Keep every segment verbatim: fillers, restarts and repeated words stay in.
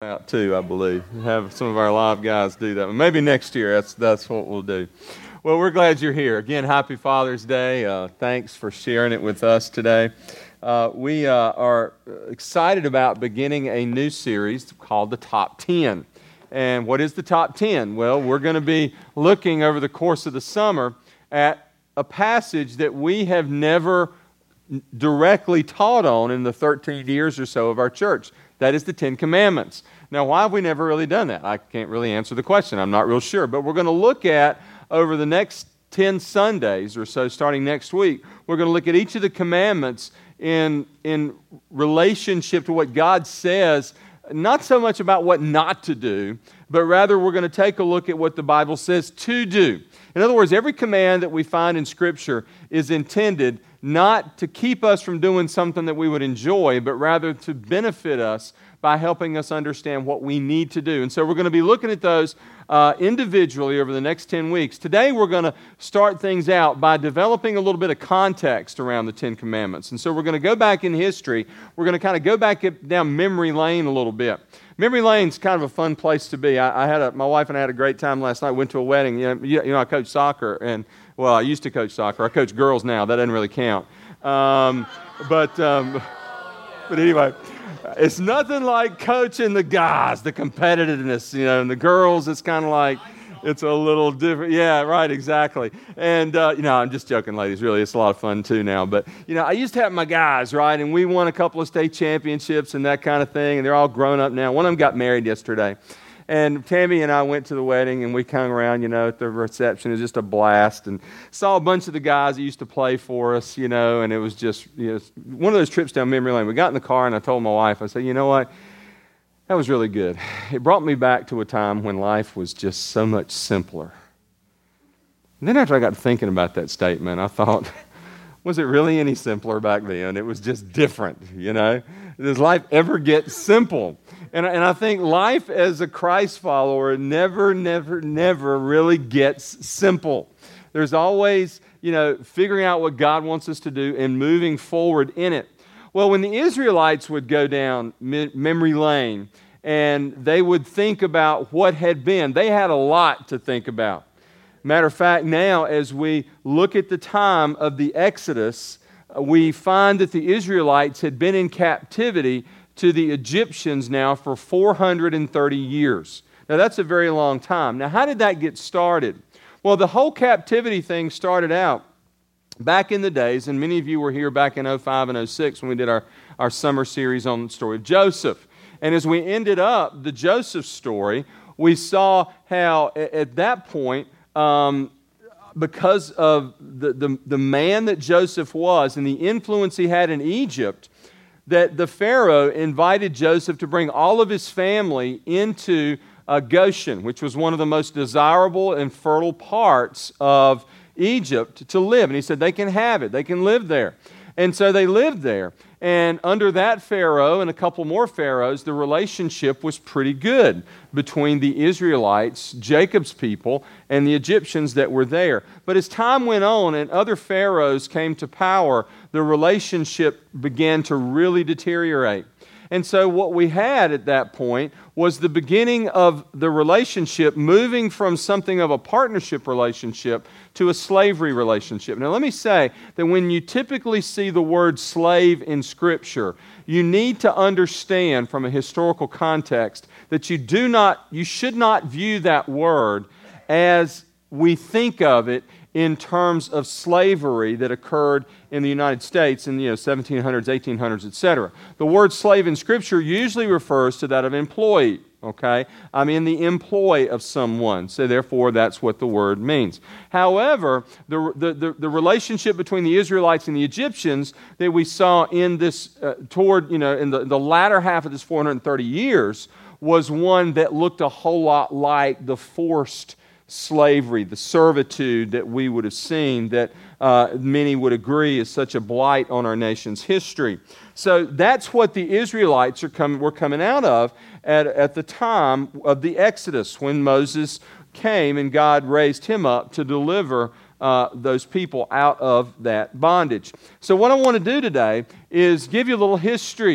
out too, I believe. Have some of our live guys do that. Maybe next year, that's that's what we'll do. Well, we're glad you're here. Again, happy Father's Day. Uh, thanks for sharing it with us today. Uh, we uh, are excited about beginning a new series called The Top ten. And what is the Top ten? Well, we're going to be looking over the course of the summer at a passage that we have never directly taught on in the thirteen years or so of our church. That is the Ten Commandments. Now, why have we never really done that? I can't really answer the question. I'm not real sure. But we're going to look at, over the next ten Sundays or so, starting next week, we're going to look at each of the commandments in, in relationship to what God says, not so much about what not to do, but rather we're going to take a look at what the Bible says to do. In other words, every command that we find in Scripture is intended not to keep us from doing something that we would enjoy, but rather to benefit us by helping us understand what we need to do. And so we're going to be looking at those uh, individually over the next ten weeks. Today we're going to start things out by developing a little bit of context around the Ten Commandments. And so we're going to go back in history. We're going to kind of go back down memory lane a little bit. Memory lane's kind of a fun place to be. I, I had a, my wife and I had a great time last night. Went to a wedding. You know, you, you know, I coach soccer, and well, I used to coach soccer. I coach girls now. That doesn't really count. Um, but um, but anyway, it's nothing like coaching the guys, the competitiveness. You know, and the girls, it's kind of like it's a little different. Yeah, right, exactly. And, uh, you know, I'm just joking, ladies. Really, it's a lot of fun, too, now. But, you know, I used to have my guys, right? And we won a couple of state championships and that kind of thing. And they're all grown up now. One of them got married yesterday. And Tammy and I went to the wedding, and we hung around, you know, at the reception. It was just a blast. And saw a bunch of the guys that used to play for us, you know, and it was just, you know, one of those trips down memory lane. We got in the car, and I told my wife, I said, you know what? That was really good. It brought me back to a time when life was just so much simpler. And then after I got thinking about that statement, I thought, was it really any simpler back then? It was just different, you know? Does life ever get simple? And, and I think life as a Christ follower never, never, never really gets simple. There's always, you know, figuring out what God wants us to do and moving forward in it. Well, when the Israelites would go down memory lane and they would think about what had been, they had a lot to think about. Matter of fact, now as we look at the time of the Exodus, we find that the Israelites had been in captivity to the Egyptians now for four hundred thirty years. Now, that's a very long time. Now, how did that get started? Well, the whole captivity thing started out back in the days, and many of you were here back in oh five and oh six when we did our, our summer series on the story of Joseph. And as we ended up the Joseph story, we saw how at that point, um, because of the, the, the man that Joseph was and the influence he had in Egypt, that the Pharaoh invited Joseph to bring all of his family into uh, Goshen, which was one of the most desirable and fertile parts of Egypt to live. And he said they can have it. They can live there. And so they lived there. And under that Pharaoh and a couple more pharaohs, the relationship was pretty good between the Israelites, Jacob's people, and the Egyptians that were there. But as time went on and other pharaohs came to power, the relationship began to really deteriorate. And so what we had at that point was the beginning of the relationship moving from something of a partnership relationship to a slavery relationship. Now let me say that when you typically see the word slave in Scripture, you need to understand from a historical context that you do not, you should not view that word as we think of it in terms of slavery that occurred in the United States in the you know, seventeen hundreds, eighteen hundreds, et cetera. The word slave in Scripture usually refers to that of employee, okay? I'm in the employ of someone, so therefore that's what the word means. However, the, the, the, the relationship between the Israelites and the Egyptians that we saw in this, uh, toward, you know, in the, the latter half of this four hundred thirty years was one that looked a whole lot like the forced slavery, the servitude that we would have seen that uh, many would agree is such a blight on our nation's history. So that's what the Israelites are coming, were coming out of at, at the time of the Exodus when Moses came and God raised him up to deliver uh, those people out of that bondage. So what I want to do today is give you a little history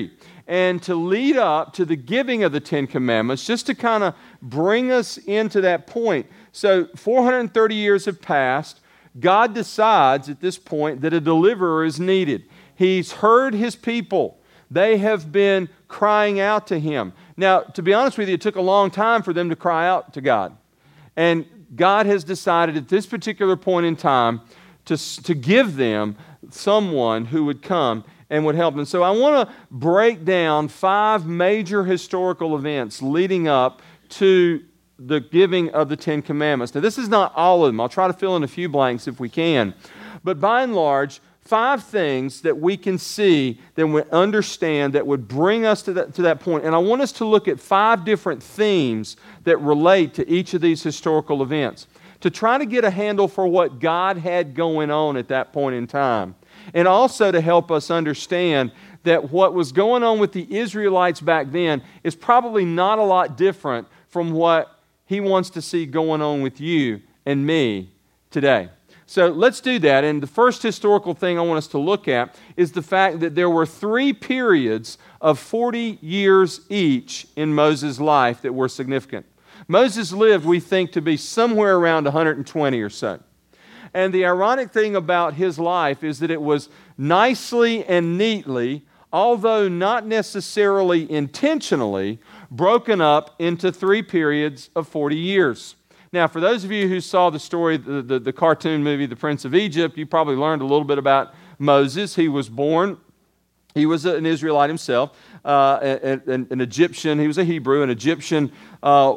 and to lead up to the giving of the Ten Commandments, just to kind of bring us into that point. So four hundred thirty years have passed. God decides at this point that a deliverer is needed. He's heard his people. They have been crying out to him. Now, to be honest with you, it took a long time for them to cry out to God. And God has decided at this particular point in time to, to give them someone who would come and would help them. So I want to break down five major historical events leading up to the giving of the Ten Commandments. Now, this is not all of them. I'll try to fill in a few blanks if we can. But by and large, five things that we can see, that we understand, that would bring us to that, to that point. And I want us to look at five different themes that relate to each of these historical events, to try to get a handle for what God had going on at that point in time. And also to help us understand that what was going on with the Israelites back then is probably not a lot different from what He wants to see going on with you and me today. So let's do that. And the first historical thing I want us to look at is the fact that there were three periods of forty years each in Moses' life that were significant. Moses lived, we think, to be somewhere around one hundred twenty or so. And the ironic thing about his life is that it was nicely and neatly, although not necessarily intentionally, broken up into three periods of forty years. Now, for those of you who saw the story, the, the, the cartoon movie, The Prince of Egypt, you probably learned a little bit about Moses. He was born, he was an Israelite himself, uh, an, an Egyptian, he was a Hebrew, an Egyptian uh,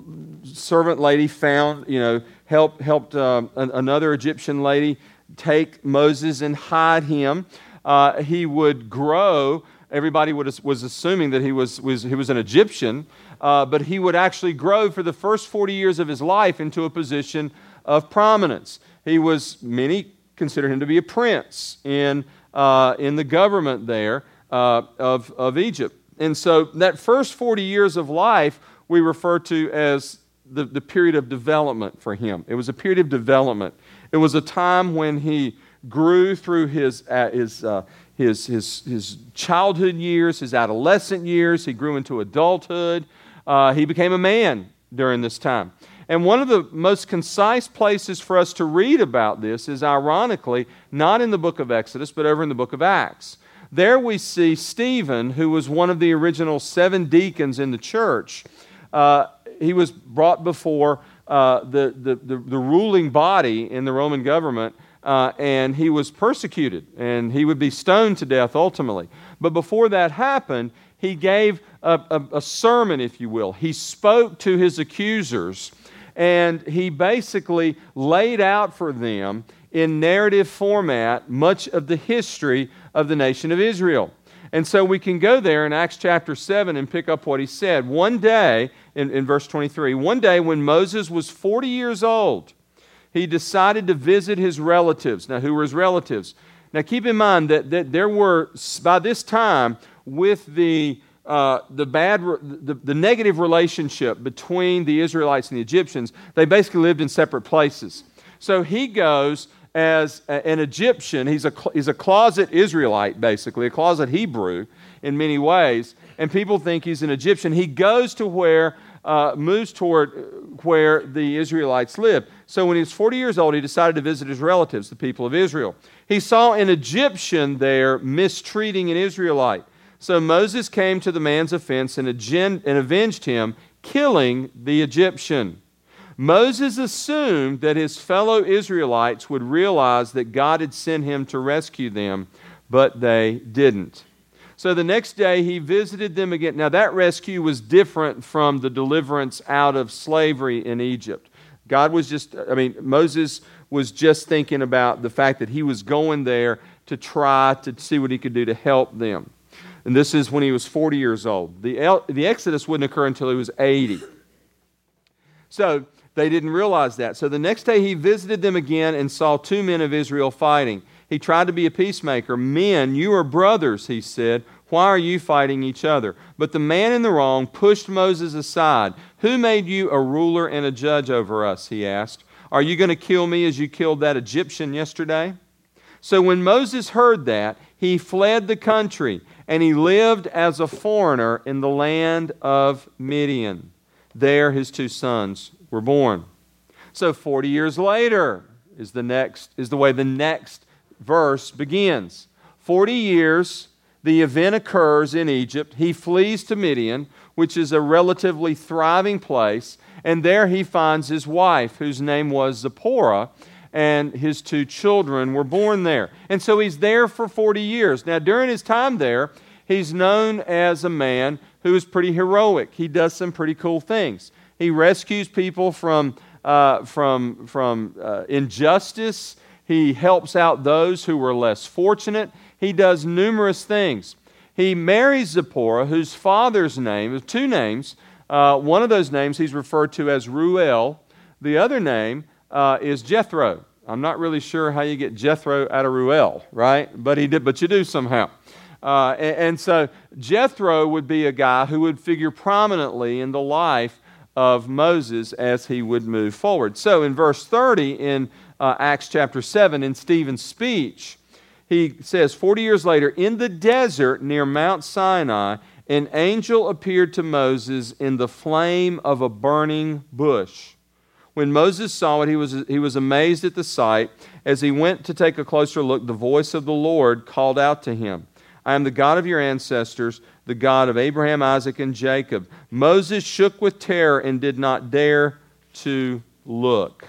servant lady found, you know, helped, helped uh, another Egyptian lady take Moses and hide him. Uh, he would grow. Everybody would, was assuming that he was, was, he was an Egyptian, uh, but he would actually grow for the first forty years of his life into a position of prominence. He was, many consider him to be a prince in, uh, in the government there uh, of, of Egypt. And so that first forty years of life we refer to as the, the period of development for him. It was a period of development. It was a time when he grew through his, uh, his uh, His, his, his childhood years, his adolescent years. He grew into adulthood. Uh, he became a man during this time. And one of the most concise places for us to read about this is, ironically, not in the book of Exodus, but over in the book of Acts. There we see Stephen, who was one of the original seven deacons in the church. Uh, he was brought before uh, the, the, the, the ruling body in the Roman government, Uh, and he was persecuted, and he would be stoned to death ultimately. But before that happened, he gave a, a, a sermon, if you will. He spoke to his accusers, and he basically laid out for them in narrative format much of the history of the nation of Israel. And so we can go there in Acts chapter seven and pick up what he said. One day, in, in verse twenty-three, one day when Moses was forty years old, he decided to visit his relatives. Now, who were his relatives? Now, keep in mind that, that there were, by this time, with the uh, the bad, the, the negative relationship between the Israelites and the Egyptians, they basically lived in separate places. So he goes as a, an Egyptian. He's a he's a closet Israelite, basically, a closet Hebrew in many ways. And people think he's an Egyptian. He goes to where, uh, moves toward where the Israelites lived. So when he was forty years old, he decided to visit his relatives, the people of Israel. He saw an Egyptian there mistreating an Israelite. So Moses came to the man's offense and, and avenged him, killing the Egyptian. Moses assumed that his fellow Israelites would realize that God had sent him to rescue them, but they didn't. So the next day he visited them again. Now that rescue was different from the deliverance out of slavery in Egypt. God was just, I mean, Moses was just thinking about the fact that he was going there to try to see what he could do to help them. And this is when he was forty years old. The, the Exodus wouldn't occur until he was eighty. So they didn't realize that. So the next day he visited them again and saw two men of Israel fighting. He tried to be a peacemaker. Men, you are brothers, he said. Why are you fighting each other? But the man in the wrong pushed Moses aside. Who made you a ruler and a judge over us, he asked. Are you going to kill me as you killed that Egyptian yesterday? So when Moses heard that, he fled the country, and he lived as a foreigner in the land of Midian. There his two sons were born. So forty years later is the next is the way the next verse begins. forty years, the event occurs in Egypt. He flees to Midian, which is a relatively thriving place, and there he finds his wife, whose name was Zipporah, and his two children were born there. And so he's there for forty years. Now, during his time there, he's known as a man who is pretty heroic. He does some pretty cool things. He rescues people from, uh, from, from uh, injustice. He helps out those who were less fortunate. He does numerous things. He marries Zipporah, whose father's name, two names. Uh, one of those names he's referred to as Ruel. The other name uh, is Jethro. I'm not really sure how you get Jethro out of Ruel, right? But he did. But you do somehow. Uh, and, and so Jethro would be a guy who would figure prominently in the life of Moses as he would move forward. So in verse thirty in uh, Acts chapter seven, in Stephen's speech, he says, forty years later, in the desert near Mount Sinai, an angel appeared to Moses in the flame of a burning bush. When Moses saw it, he was, he was amazed at the sight. As he went to take a closer look, the voice of the Lord called out to him, I am the God of your ancestors, the God of Abraham, Isaac, and Jacob. Moses shook with terror and did not dare to look.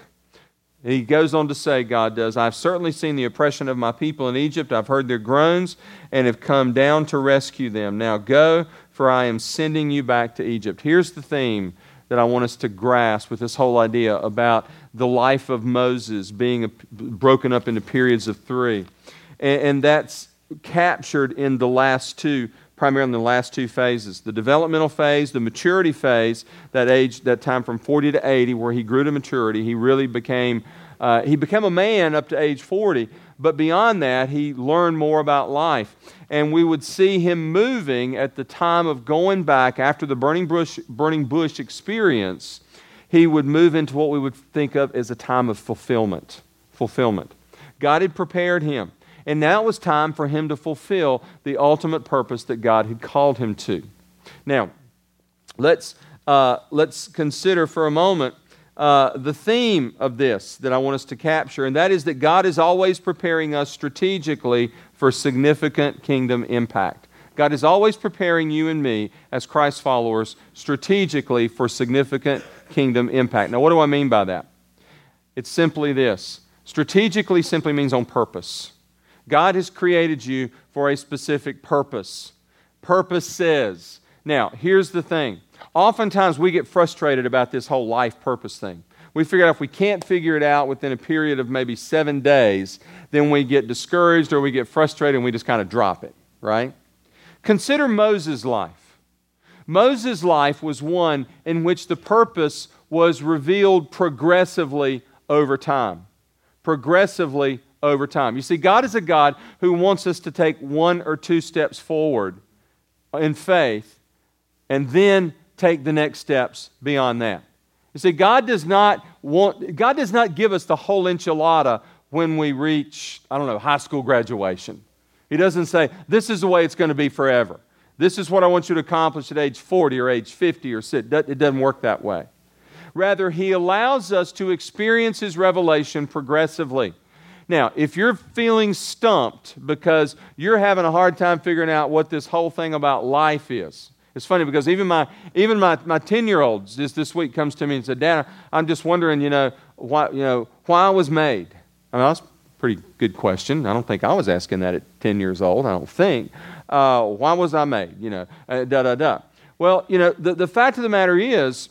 He goes on to say, God does, I've certainly seen the oppression of my people in Egypt. I've heard their groans and have come down to rescue them. Now go, for I am sending you back to Egypt. Here's the theme that I want us to grasp with this whole idea about the life of Moses being a, broken up into periods of three. And, and that's captured in the last two, primarily in the last two phases. The developmental phase, the maturity phase, that age, that time from forty to eighty, where he grew to maturity. He really became, uh, he became a man up to age forty. But beyond that, he learned more about life. And we would see him moving at the time of going back after the burning bush, burning bush experience. He would move into what we would think of as a time of fulfillment. Fulfillment. God had prepared him. And now it was time for him to fulfill the ultimate purpose that God had called him to. Now, let's, uh, let's consider for a moment uh, the theme of this that I want us to capture, and that is that God is always preparing us strategically for significant kingdom impact. God is always preparing you and me as Christ followers strategically for significant kingdom impact. Now, what do I mean by that? It's simply this. Strategically simply means on purpose. God has created you for a specific purpose. Purpose says. Now, here's the thing. Oftentimes we get frustrated about this whole life purpose thing. We figure out if we can't figure it out within a period of maybe seven days, then we get discouraged or we get frustrated and we just kind of drop it, right? Consider Moses' life. Moses' life was one in which the purpose was revealed progressively over time. Progressively over time. You see, God is a God who wants us to take one or two steps forward in faith and then take the next steps beyond that. You see, God does not want, God does not give us the whole enchilada when we reach, I don't know, high school graduation. He doesn't say, this is the way it's going to be forever. This is what I want you to accomplish at age forty or age fifty or sit. It doesn't work that way. Rather, He allows us to experience His revelation progressively. Now, if you're feeling stumped because you're having a hard time figuring out what this whole thing about life is, it's funny because even my even my my ten-year-old just this week comes to me and said, Dad, I'm just wondering, you know, why you know why I was made. I mean, that's a pretty good question. I don't think I was asking that at ten years old. I don't think. Uh, why was I made? You know, uh, da da da. Well, you know, the, the fact of the matter is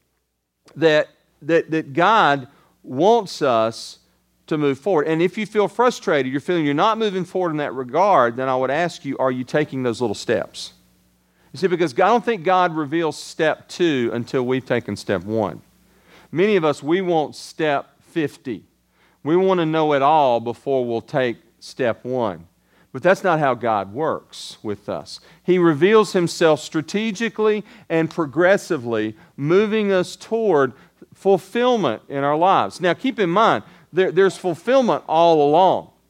that that that God wants us to move forward. And if you feel frustrated, you're feeling you're not moving forward in that regard, then I would ask you, are you taking those little steps? You see, because I don't think God reveals step two until we've taken step one. Many of us, we want step fifty. We want to know it all before we'll take step one. But that's not how God works with us. He reveals Himself strategically and progressively, moving us toward fulfillment in our lives. Now, keep in mind, there, there's fulfillment all along.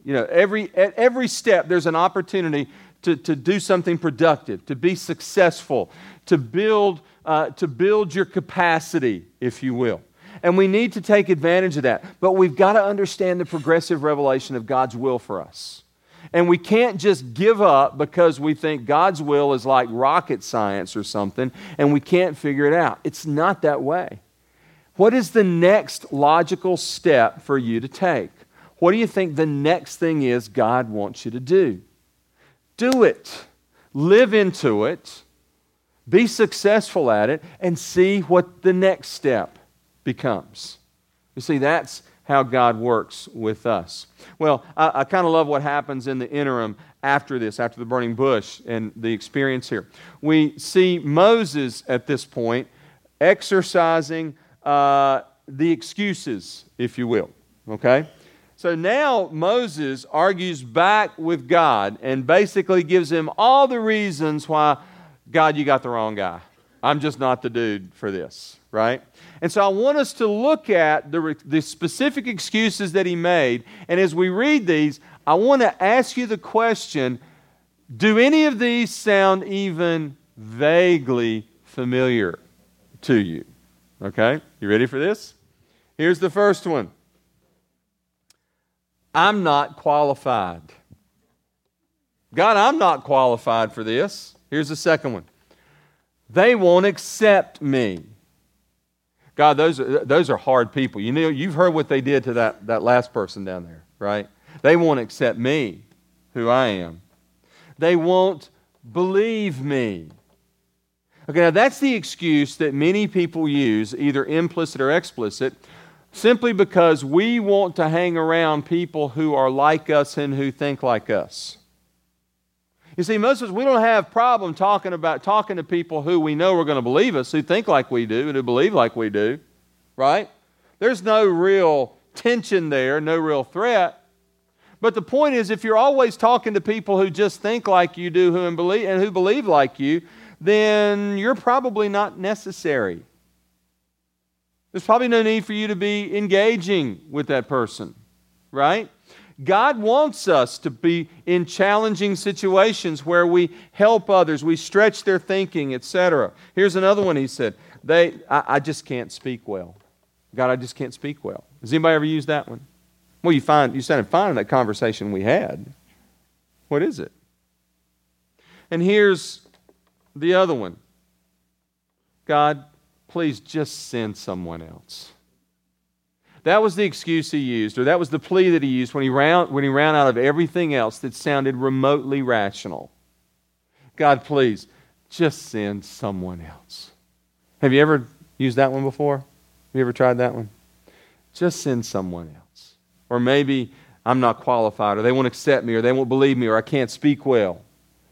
You know, every at every step there's an opportunity to, to do something productive, to be successful, to build uh, to build your capacity, if you will. And we need to take advantage of that. But we've got to understand the progressive revelation of God's will for us. And we can't just give up because we think God's will is like rocket science or something, and we can't figure it out. It's not that way. What is the next logical step for you to take? What do you think the next thing is God wants you to do? Do it. Live into it. Be successful at it, and see what the next step becomes. You see, that's how God works with us. Well, I, I kind of love what happens in the interim after this, after the burning bush and the experience here. We see Moses at this point exercising uh, the excuses, if you will. Okay? So now Moses argues back with God and basically gives him all the reasons why, God, you got the wrong guy. I'm just not the dude for this, right? And so I want us to look at the, the specific excuses that he made. And as we read these, I want to ask you the question, do any of these sound even vaguely familiar to you? Okay, you ready for this? Here's the first one. I'm not qualified. God, I'm not qualified for this. Here's the second one. They won't accept me. God, those are, those are hard people. You know, you've heard what they did to that, that last person down there, right? They won't accept me, who I am. They won't believe me. Okay, now that's the excuse that many people use, either implicit or explicit, simply because we want to hang around people who are like us and who think like us. You see, most of us, we don't have problem talking about talking to people who we know are going to believe us, who think like we do and who believe like we do, right? There's no real tension there, no real threat. But the point is, if you're always talking to people who just think like you do who and believe and who believe like you, then you're probably not necessary. There's probably no need for you to be engaging with that person, right? God wants us to be in challenging situations where we help others, we stretch their thinking, et cetera. Here's another one he said, "They, I, I just can't speak well. God, I just can't speak well." Has anybody ever used that one? Well, you find you sounded fine in that conversation we had. What is it? And here's the other one. God, please just send someone else. That was the excuse he used, or that was the plea that he used when he ran, when he ran out of everything else that sounded remotely rational. God, please, just send someone else. Have you ever used that one before? Have you ever tried that one? Just send someone else. Or maybe I'm not qualified, or they won't accept me, or they won't believe me, or I can't speak well.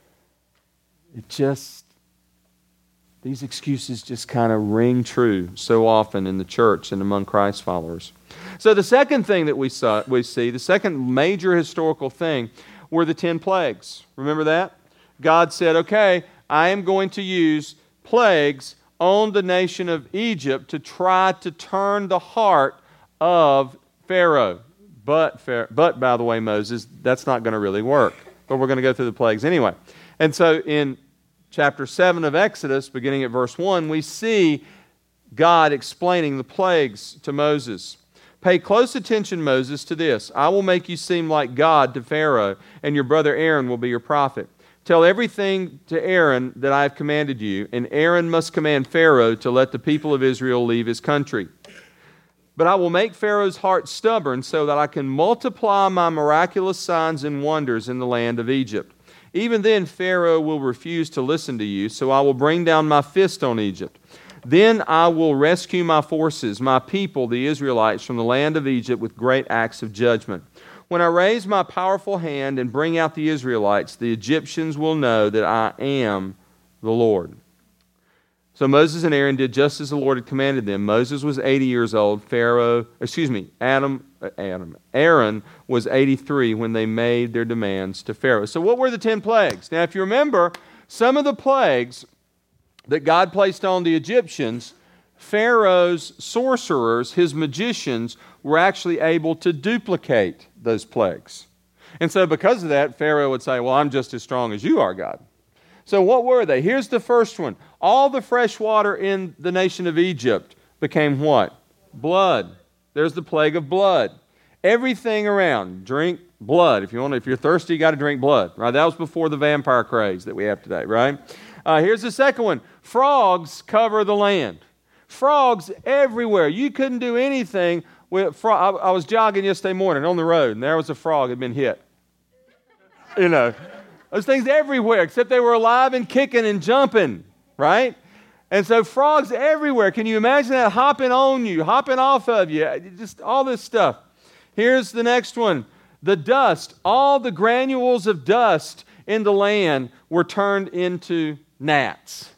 It just, these excuses just kind of ring true so often in the church and among Christ followers. So the second thing that we saw, we see, the second major historical thing, were the ten plagues. Remember that? God said, okay, I am going to use plagues on the nation of Egypt to try to turn the heart of Pharaoh. But, but by the way, Moses, that's not going to really work. But we're going to go through the plagues anyway. And so in chapter seven of Exodus, beginning at verse one, we see God explaining the plagues to Moses. Pay close attention, Moses, to this. I will make you seem like God to Pharaoh, and your brother Aaron will be your prophet. Tell everything to Aaron that I have commanded you, and Aaron must command Pharaoh to let the people of Israel leave his country. But I will make Pharaoh's heart stubborn so that I can multiply my miraculous signs and wonders in the land of Egypt. Even then Pharaoh will refuse to listen to you, so I will bring down my fist on Egypt. Then I will rescue my forces, my people, the Israelites, from the land of Egypt with great acts of judgment. When I raise my powerful hand and bring out the Israelites, the Egyptians will know that I am the Lord. So Moses and Aaron did just as the Lord had commanded them. Moses was eighty years old. Pharaoh, excuse me, Adam, Adam, Aaron was eighty-three when they made their demands to Pharaoh. So what were the ten plagues? Now, if you remember, some of the plagues that God placed on the Egyptians, Pharaoh's sorcerers, his magicians, were actually able to duplicate those plagues. And so because of that, Pharaoh would say, well, I'm just as strong as you are, God. So what were they? Here's the first one. All the fresh water in the nation of Egypt became what? Blood. There's the plague of blood. Everything around, drink blood. If you want, if you're thirsty, you got to drink blood, right? That was before the vampire craze that we have today, right? Uh, here's the second one. Frogs cover the land. Frogs everywhere. You couldn't do anything with frog. I, I was jogging yesterday morning on the road, and there was a frog had been hit. You know, those things everywhere, except they were alive and kicking and jumping, right? And so frogs everywhere. Can you imagine that hopping on you, hopping off of you, just all this stuff. Here's the next one. The dust, all the granules of dust in the land were turned into gnats.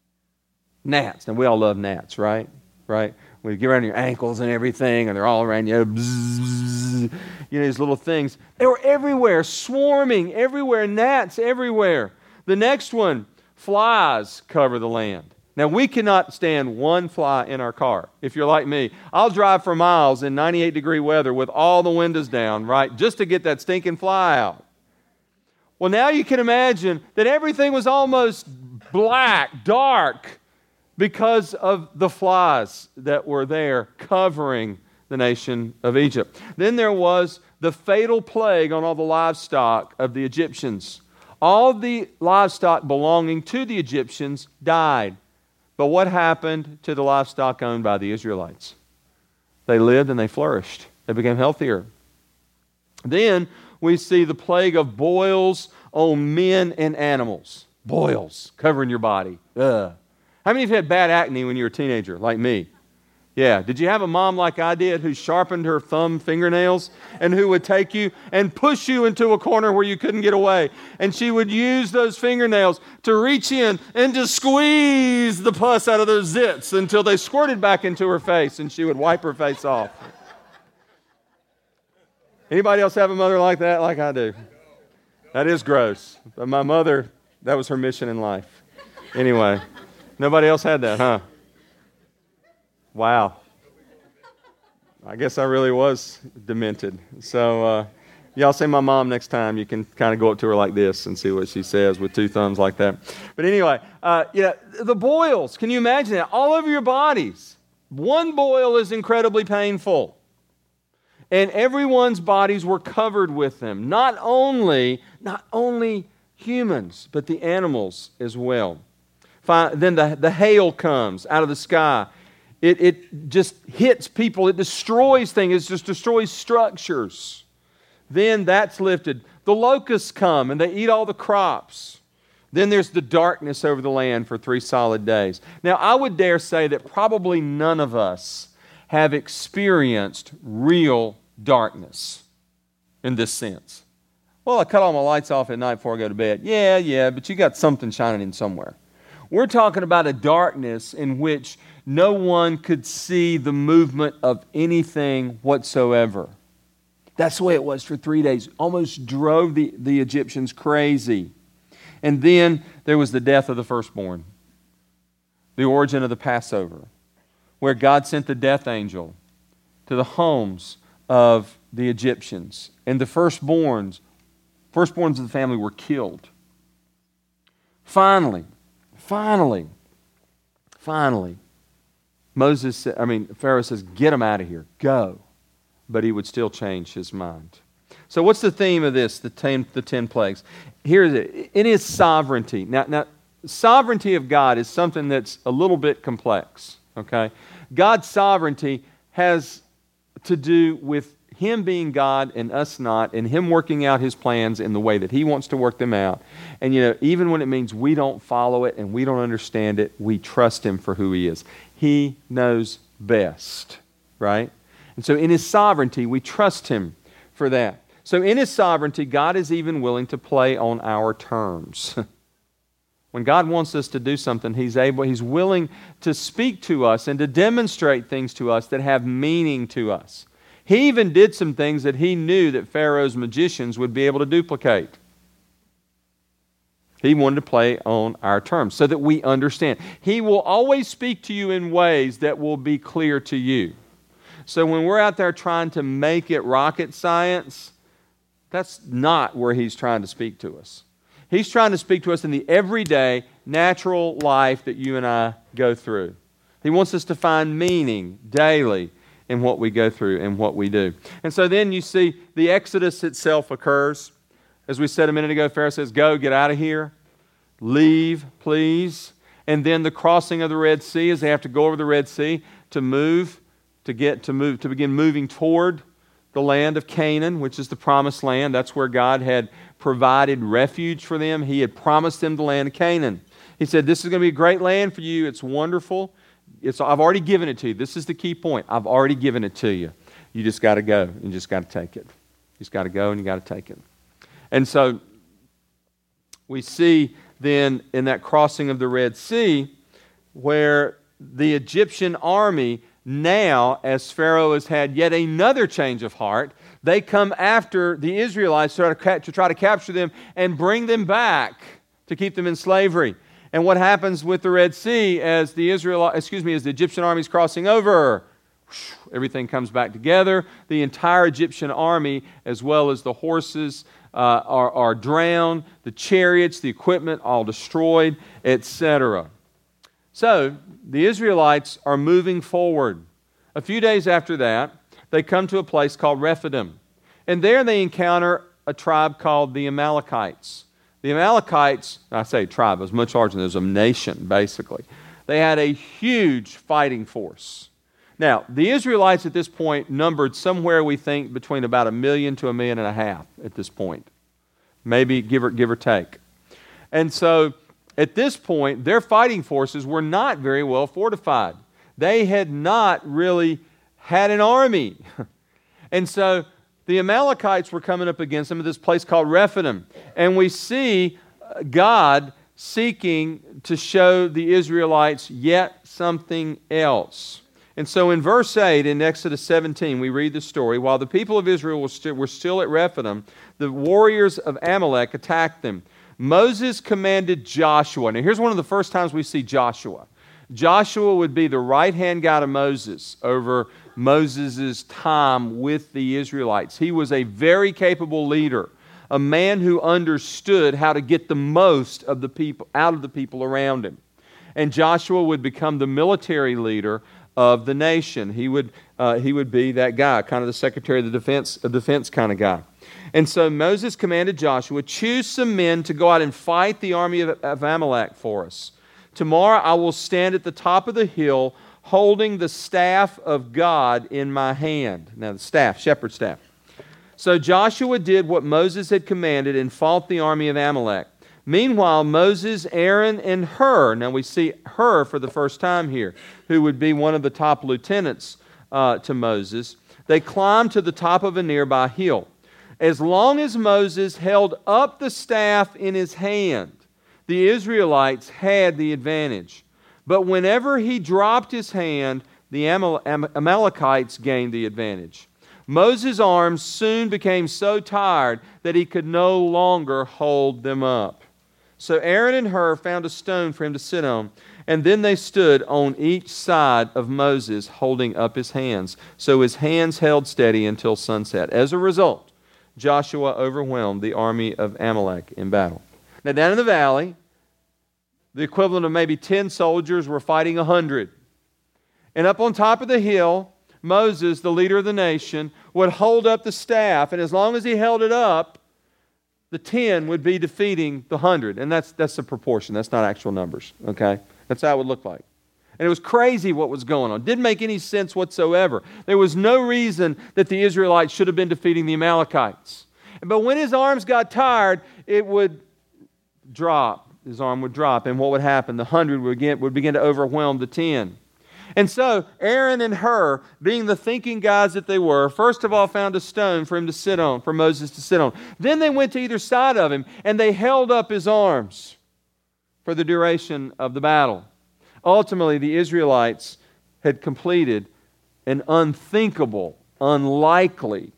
Gnats. Now, we all love gnats, right? Right? When you get around your ankles and everything, and they're all around you, bzz, bzz, you know, these little things. They were everywhere, swarming everywhere, gnats everywhere. The next one, flies cover the land. Now, we cannot stand one fly in our car. If you're like me, I'll drive for miles in ninety-eight degree weather with all the windows down, right, just to get that stinking fly out. Well, now you can imagine that everything was almost black, dark, because of the flies that were there covering the nation of Egypt. Then there was the fatal plague on all the livestock of the Egyptians. All the livestock belonging to the Egyptians died. But what happened to the livestock owned by the Israelites? They lived and they flourished. They became healthier. Then we see the plague of boils on men and animals. Boils covering your body. Ugh. How many of you had bad acne when you were a teenager, like me? Yeah. Did you have a mom like I did who sharpened her thumb fingernails and who would take you and push you into a corner where you couldn't get away? And she would use those fingernails to reach in and to squeeze the pus out of those zits until they squirted back into her face and she would wipe her face off. Anybody else have a mother like that, like I do? That is gross. But my mother, that was her mission in life. Anyway, nobody else had that, huh? Wow. I guess I really was demented. So uh, y'all say my mom next time. You can kind of go up to her like this and see what she says with two thumbs like that. But anyway, uh, yeah, the boils. Can you imagine that? All over your bodies. One boil is incredibly painful. And everyone's bodies were covered with them. Not only, not only humans, but the animals as well. Then the, the hail comes out of the sky. It, it just hits people. It destroys things. It just destroys structures. Then that's lifted. The locusts come and they eat all the crops. Then there's the darkness over the land for three solid days. Now, I would dare say that probably none of us have experienced real darkness in this sense. Well, I cut all my lights off at night before I go to bed. Yeah, yeah, but you got something shining in somewhere. We're talking about a darkness in which no one could see the movement of anything whatsoever. That's the way it was for three days. Almost drove the, the Egyptians crazy. And then there was the death of the firstborn. The origin of the Passover, where God sent the death angel to the homes of the Egyptians. And the firstborns, firstborns of the family were killed. Finally, finally, finally, Moses said, I mean, Pharaoh says, get them out of here, go. But he would still change his mind. So what's the theme of this, the ten, the ten plagues? Here is it. It is sovereignty. Now, now, sovereignty of God is something that's a little bit complex, okay? God's sovereignty has to do with Him being God and us not, and Him working out His plans in the way that He wants to work them out. And, you know, even when it means we don't follow it and we don't understand it, we trust Him for who He is. He knows best, right? And so in His sovereignty, we trust Him for that. So in His sovereignty, God is even willing to play on our terms. When God wants us to do something, He's able, He's willing to speak to us and to demonstrate things to us that have meaning to us. He even did some things that He knew that Pharaoh's magicians would be able to duplicate. He wanted to play on our terms so that we understand. He will always speak to you in ways that will be clear to you. So when we're out there trying to make it rocket science, That's not where he's trying to speak to us. He's trying to speak to us in the everyday, natural life that you and I go through. He wants us to find meaning daily in what we go through and what we do. And so then you see the Exodus itself occurs. As we said a minute ago, Pharaoh says, go, get out of here. Leave, please. And then the crossing of the Red Sea, as they have to go over the Red Sea to move, to get to move, to begin moving toward the land of Canaan, which is the promised land. That's where God had provided refuge for them. He had promised them the land of Canaan. He said, this is going to be a great land for you. It's wonderful. It's, I've already given it to you. This is the key point. I've already given it to you. You just got to go. You just got to take it. You just got to go and you got to take it. And so we see then in that crossing of the Red Sea where the Egyptian army now, as Pharaoh has had yet another change of heart, they come after the Israelites to try to, to try to capture them and bring them back to keep them in slavery. And what happens with the Red Sea as the Israel, excuse me, as the Egyptian army is crossing over? Everything comes back together. The entire Egyptian army, as well as the horses, uh, are, are drowned. The chariots, the equipment, all destroyed, et cetera. So the Israelites are moving forward. A few days after that, they come to a place called Rephidim. And there they encounter a tribe called the Amalekites. The Amalekites, I say tribe, it was much larger than it was a nation, basically. They had a huge fighting force. Now, the Israelites at this point numbered somewhere, we think, between about a million to a million and a half at this point. Maybe give or, give or take. And so, at this point, their fighting forces were not very well fortified. They had not really had an army. And so the Amalekites were coming up against them at this place called Rephidim. And we see God seeking to show the Israelites yet something else. And so in verse eight in Exodus seventeen, we read the story. While the people of Israel were, st- were still at Rephidim, the warriors of Amalek attacked them. Moses commanded Joshua. Now here's one of the first times we see Joshua. Joshua would be the right-hand guy to Moses over Moses' time with the Israelites. He was a very capable leader, a man who understood how to get the most of the people out of the people around him. And Joshua would become the military leader of the nation. He would uh, he would be that guy, kind of the Secretary of the Defense, of Defense kind of guy. And so Moses commanded Joshua, choose some men to go out and fight the army of, of Amalek for us. Tomorrow I will stand at the top of the hill holding the staff of God in my hand. Now the staff, shepherd's staff. So Joshua did what Moses had commanded and fought the army of Amalek. Meanwhile, Moses, Aaron, and Hur, now we see Hur for the first time here, who would be one of the top lieutenants uh, to Moses, they climbed to the top of a nearby hill. As long as Moses held up the staff in his hand, the Israelites had the advantage. But whenever he dropped his hand, the Amal- Am- Amalekites gained the advantage. Moses' arms soon became so tired that he could no longer hold them up. So Aaron and Hur found a stone for him to sit on, and then they stood on each side of Moses, holding up his hands. So his hands held steady until sunset. As a result, Joshua overwhelmed the army of Amalek in battle. Now down in the valley, the equivalent of maybe ten soldiers were fighting a hundred. And up on top of the hill, Moses, the leader of the nation, would hold up the staff, and as long as he held it up, the ten would be defeating the hundred. And that's that's the proportion. That's not actual numbers. Okay? That's how it would look like. And it was crazy what was going on. It didn't make any sense whatsoever. There was no reason that the Israelites should have been defeating the Amalekites. But when his arms got tired, it would drop. His arm would drop. And what would happen? The hundred would begin, would begin to overwhelm the ten. And so Aaron and Hur, being the thinking guys that they were, first of all found a stone for him to sit on, for Moses to sit on. Then they went to either side of him and they held up his arms for the duration of the battle. Ultimately, the Israelites had completed an unthinkable, unlikely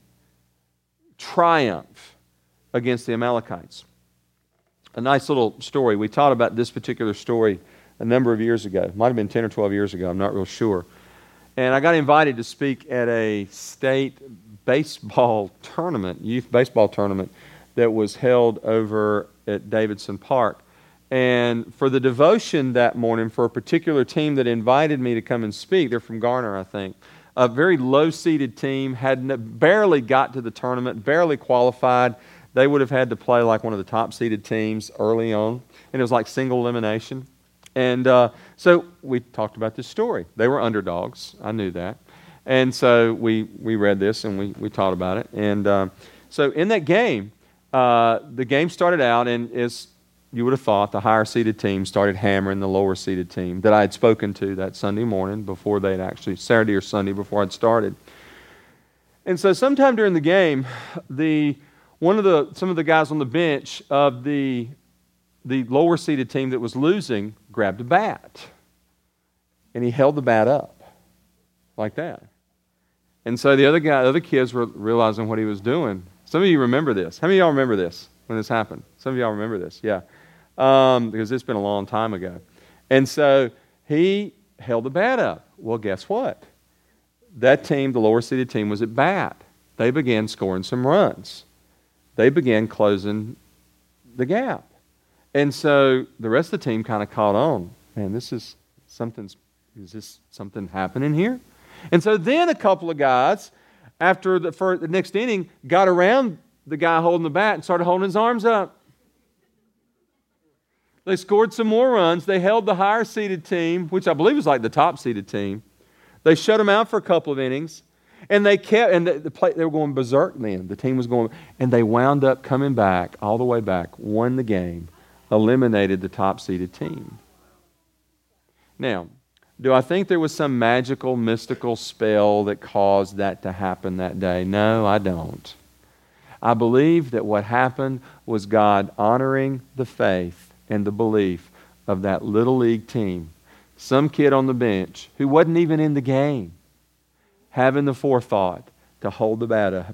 triumph against the Amalekites. A nice little story. We taught about this particular story a number of years ago. It might have been ten or twelve years ago. I'm not real sure. And I got invited to speak at a state baseball tournament, youth baseball tournament, that was held over at Davidson Park. And for the devotion that morning, for a particular team that invited me to come and speak, they're from Garner, I think, a very low-seeded team, had no, barely got to the tournament, barely qualified. They would have had to play like one of the top-seeded teams early on, and it was like single elimination. And uh, so we talked about this story. They were underdogs. I knew that. And so we, we read this, and we, we taught about it. And uh, so in that game, uh, the game started out, and as you would have thought, the higher-seeded team started hammering the lower-seeded team that I had spoken to that Sunday morning before they had actually, Saturday or Sunday before I'd started. And so sometime during the game, the one of the some of the guys on the bench of the the lower-seeded team that was losing grabbed a bat, and he held the bat up like that. And so the other guy, the other kids were realizing what he was doing. Some of you remember this. How many of y'all remember this when this happened? Some of y'all remember this, yeah. Um, because it's been a long time ago. And so he held the bat up. Well, guess what? That team, the lower-seeded team, was at bat. They began scoring some runs. They began closing the gap. And so the rest of the team kind of caught on. Man, this is something's, is this something happening here? And so then a couple of guys, after the, for the next inning, got around the guy holding the bat and started holding his arms up. They scored some more runs. They held the higher-seeded team, which I believe was like the top-seeded team. They shut them out for a couple of innings, and they kept. And the, the play, they were going berserk. Then the team was going, and they wound up coming back all the way back, won the game, eliminated the top-seeded team. Now, do I think there was some magical, mystical spell that caused that to happen that day? No, I don't. I believe that what happened was God honoring the faith and the belief of that little league team. Some kid on the bench who wasn't even in the game, having the forethought to hold the bat up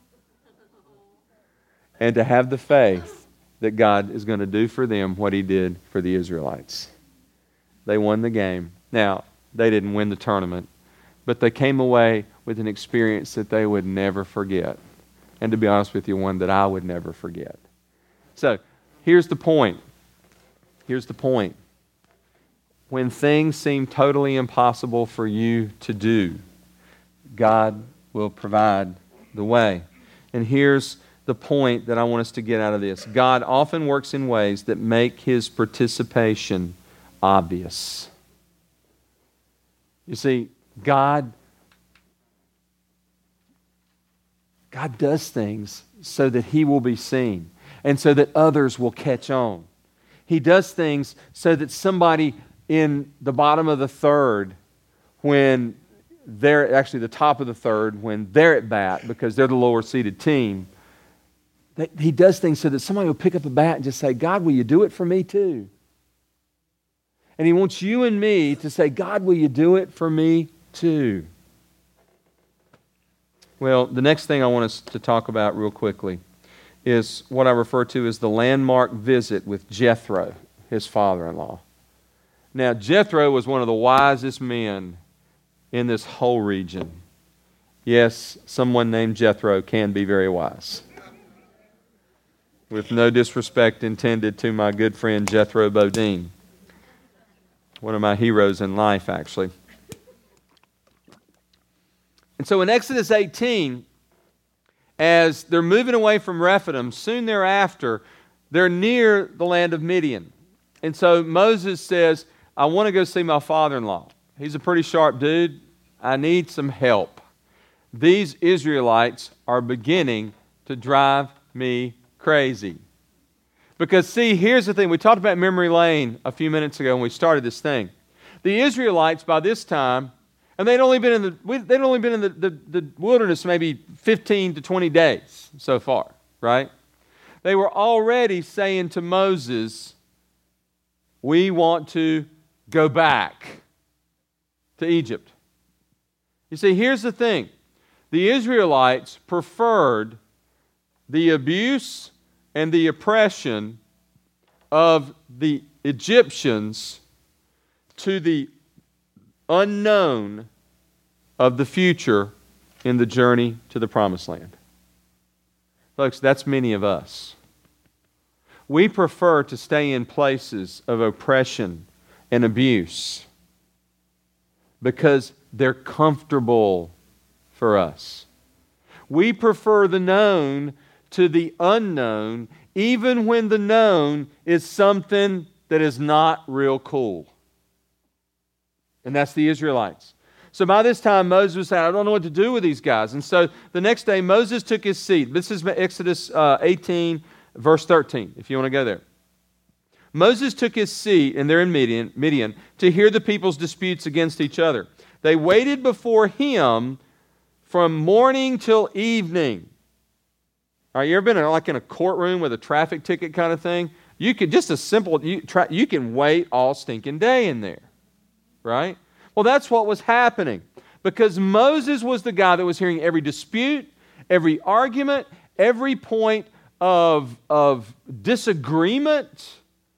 and to have the faith that God is going to do for them what He did for the Israelites. They won the game. Now, they didn't win the tournament, but they came away with an experience that they would never forget. And to be honest with you, one that I would never forget. So, here's the point. Here's the point. When things seem totally impossible for you to do, God will provide the way. And here's the point that I want us to get out of this. God often works in ways that make His participation obvious. You see, God, God does things so that He will be seen and so that others will catch on. He does things so that somebody in the bottom of the third, when they're actually the top of the third, when they're at bat, because they're the lower seeded team, they, He does things so that somebody will pick up a bat and just say, God, will you do it for me too? And He wants you and me to say, God, will you do it for me too? Well, the next thing I want us to talk about real quickly is what I refer to as the landmark visit with Jethro, his father-in-law. Now, Jethro was one of the wisest men in this whole region. Yes, someone named Jethro can be very wise. With no disrespect intended to my good friend Jethro Bodine. One of my heroes in life, actually. And so in Exodus eighteen, as they're moving away from Rephidim, soon thereafter, they're near the land of Midian. And so Moses says, I want to go see my father-in-law. He's a pretty sharp dude. I need some help. These Israelites are beginning to drive me crazy. Because see, here's the thing. We talked about memory lane a few minutes ago when we started this thing. The Israelites by this time, and they'd only been in the they'd only been in the, the, the wilderness maybe fifteen to twenty days so far, right? They were already saying to Moses, we want to go back to Egypt. You see, here's the thing. The Israelites preferred the abuse and the oppression of the Egyptians to the unknown of the future in the journey to the promised land. Folks, that's many of us. We prefer to stay in places of oppression and abuse because they're comfortable for us. We prefer the known to the unknown, even when the known is something that is not real cool. And that's the Israelites. So by this time, Moses was saying, I don't know what to do with these guys. And so the next day, Moses took his seat. This is Exodus uh, eighteen, verse thirteen, if you want to go there. Moses took his seat, and they're in Midian, Midian, to hear the people's disputes against each other. They waited before him from morning till evening. All right, you ever been in, like in a courtroom with a traffic ticket kind of thing? You could, just a simple, you, try, you can wait all stinking day in there, right? Well, that's what was happening because Moses was the guy that was hearing every dispute, every argument, every point of, of disagreement